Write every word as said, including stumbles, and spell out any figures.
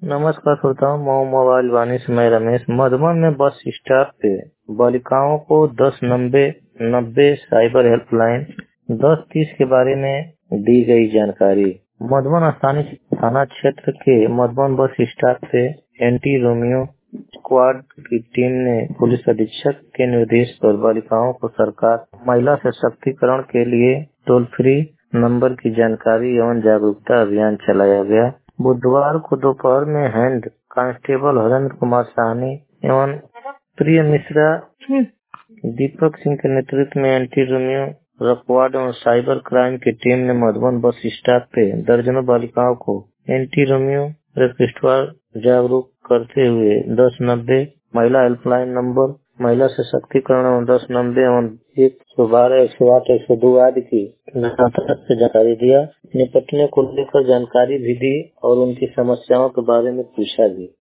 नमस्कार श्रोताओं, मैं मोबाइल वाणी से मैं रमेश। मधुबन में बस स्टॉप पे बालिकाओं को दस नब्बे नब्बे साइबर हेल्पलाइन दस तीस के बारे में दी गई जानकारी। मधुबन स्थानीय थाना क्षेत्र के मधुबन बस स्टॉप पे एंटी रोमियो स्क्वाड की टीम ने पुलिस अधीक्षक के निर्देश पर बालिकाओं को सरकार महिला सशक्तिकरण के लिए टोल फ्री नंबर की जानकारी एवं जागरूकता अभियान चलाया गया। बुधवार को दोपहर में हेड कांस्टेबल हरेंद्र कुमार साहनी एवं प्रिय मिश्रा दीपक सिंह के नेतृत्व में एंटी रोमियो रकवाड और साइबर क्राइम की टीम ने मधुबन बस स्टॉप पे दर्जनों बालिकाओं को एंटी रोमियो रजिस्ट्रार जागरूक करते हुए दस नब्बे महिला हेल्पलाइन नंबर, महिला सशक्तिकरण और दस नब्बे एवं एक सौ बारह एक सौ आठ एक सौ दो आदि की से जानकारी दिया। निपटने को लेकर जानकारी भी दी और उनकी समस्याओं के बारे में पूछा भी।